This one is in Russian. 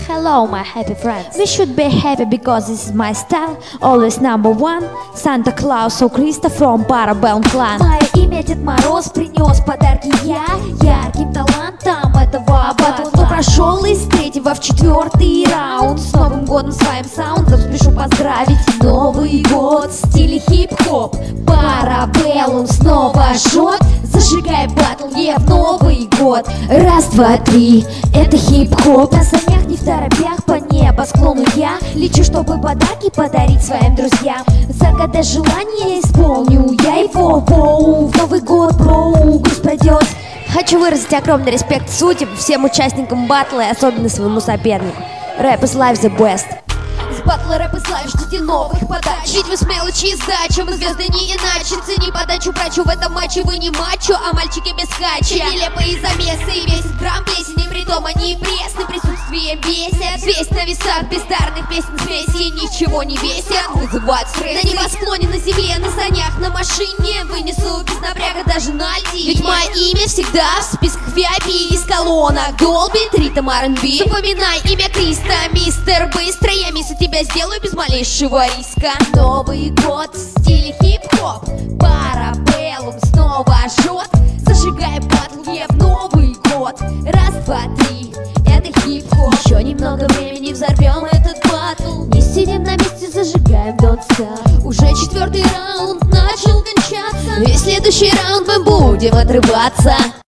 Hello, my happy friends. We should be happy because this is my style. Always number one. Santa Claus, so Krista from Parabellum Clan. Мое имя Дед Мороз, принес подарки я ярким талантом этого батла. Кто прошел из третьего в четвертый раунд. С Новым годом своим саундом спешу поздравить. Новый год в стиле хип-хоп. Парабеллум снова жжет. Зажигай батл, в Новый год. Раз, два, три, это хип-хоп. На санях не в торопях, по небосклону я лечу, чтобы подарки подарить своим друзьям. Загадай желание, исполню я его. Воу, в Новый год, броу, грусть пройдет. Хочу выразить огромный респект судьям, всем участникам батла и особенно своему сопернику. Rap is life the best. С батла рэп и слайв ждите новых подач. Ведь вы с мелочи и сдача, мы звезды не иначе. Цени подачу прачу, в этом матче вы не мачо, а мальчики без хача. Нелепые замесы и весит грамм плесень, и притом они пресны, присутствием бесят. Весь на весах бездарных песен смеси ничего не весят, вызывают стресс. На небосклоне, на земле, на санях, на машине вынесу без напряга даже на льди. Ведь мое имя всегда в списках VIP. Из колонок долбит ритм R&B. Запоминай имя Криста, мистер Быстро. Я мисс тебя сделаю без малейшего риска. Новый год в стиле хип-хоп. Парабеллум снова жжет. Зажигай батл, в Новый год. Раз, два, три, это хип-хоп. Еще немного времени, взорвем этот батл. Не сидим на месте, зажигаем don't stop. Уже четвертый раунд начал кончаться, и следующий раунд мы будем отрываться.